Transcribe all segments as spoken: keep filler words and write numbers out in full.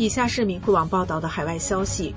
以下是明慧网报道的海外消息，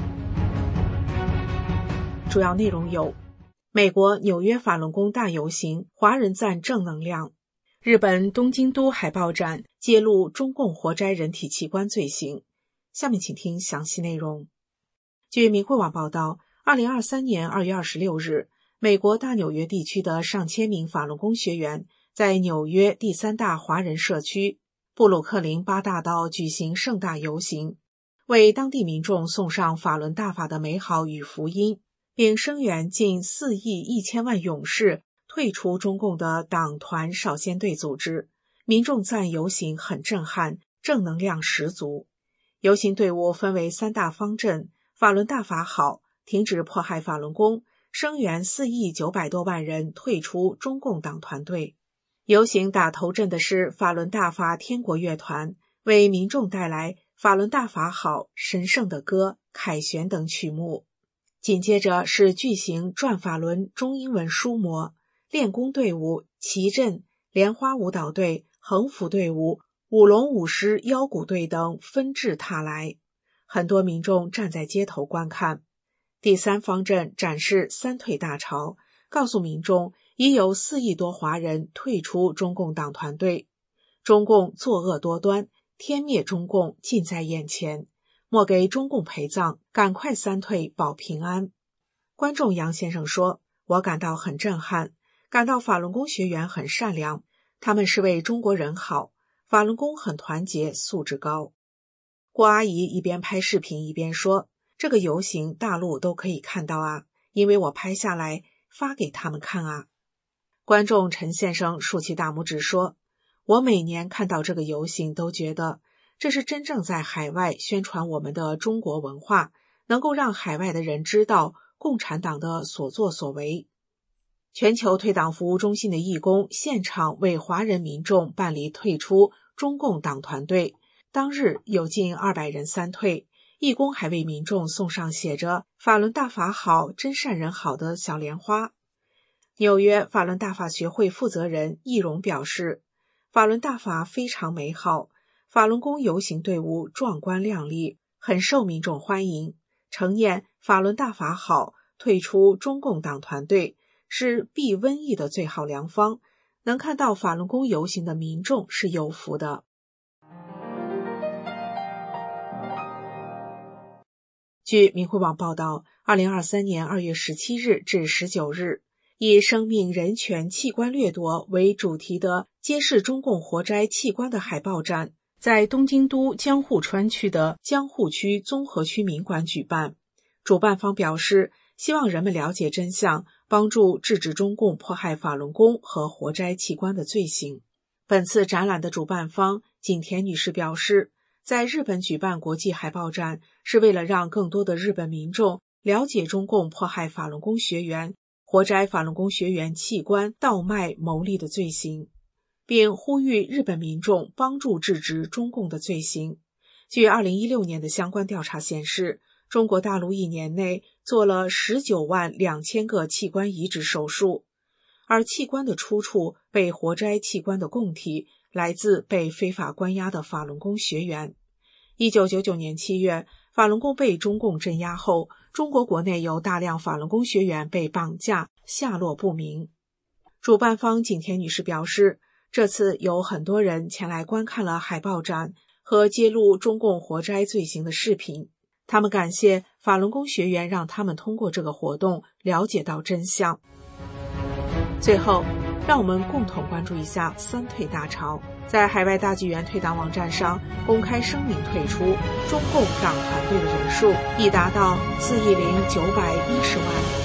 主要内容有：美国纽约法轮功大游行，华人赞正能量；日本东京都海报展揭露中共活摘人体器官罪行。下面请听详细内容。据明慧网报道，二零二三年二月二十六日，美国大纽约地区的上千名法轮功学员在纽约第三大华人社区布鲁克林八大道举行盛大游行，为当地民众送上法轮大法的美好与福音，并声援近四亿一千万勇士退出中共的党团少先队组织。民众赞游行很震撼，正能量十足。游行队伍分为三大方阵：法轮大法好，停止迫害法轮功，声援四亿九百多万人退出中共党团队。游行打头阵的是法轮大法天国乐团，为民众带来法轮大法好、神圣的歌、凯旋等曲目。紧接着是巨型转法轮中英文书模、练功队伍、旗阵、莲花舞蹈队、横幅队伍、舞龙舞狮腰鼓队等纷至沓来，很多民众站在街头观看。第三方阵展示三退大潮，告诉民众已有四亿多华人退出中共党团队。中共作恶多端，天灭中共近在眼前，莫给中共陪葬，赶快三退保平安。观众杨先生说，我感到很震撼，感到法轮功学员很善良，他们是为中国人好，法轮功很团结，素质高。郭阿姨一边拍视频一边说，这个游行大陆都可以看到啊，因为我拍下来发给他们看啊。观众陈先生竖起大拇指说，我每年看到这个游行都觉得这是真正在海外宣传我们的中国文化，能够让海外的人知道共产党的所作所为。全球退党服务中心的义工现场为华人民众办理退出中共党团队，当日有近二百人三退，义工还为民众送上写着法轮大法好，真善人好的小莲花。纽约法轮大法学会负责人易荣表示，法轮大法非常美好，法轮功游行队伍壮观亮丽，很受民众欢迎，承念法轮大法好，退出中共党团队是避瘟疫的最好良方，能看到法轮功游行的民众是有福的。据明慧网报道，二零二三年二月十七日至十九日，以生命、人权、器官掠夺为主题的揭示中共活摘器官的海报展，在东京都江户川区的江户区综合区民馆举办。主办方表示，希望人们了解真相，帮助制止中共迫害法轮功和活摘器官的罪行。本次展览的主办方景田女士表示，在日本举办国际海报展是为了让更多的日本民众了解中共迫害法轮功学员、活摘法轮功学员器官倒卖牟利的罪行，并呼吁日本民众帮助制止中共的罪行。据二零一六年的相关调查显示，中国大陆一年内做了十九万两千个器官移植手术，而器官的出处被活摘器官的供体来自被非法关押的法轮功学员。一九九九年七月，法轮功被中共镇压后，中国国内有大量法轮功学员被绑架，下落不明。主办方景田女士表示，这次有很多人前来观看了海报展和揭露中共活摘罪行的视频，他们感谢法轮功学员，让他们通过这个活动了解到真相。最后，让我们共同关注一下三退大潮。在海外大纪元退党网站上公开声明退出中共党团队的人数已达到四亿零九百一十万。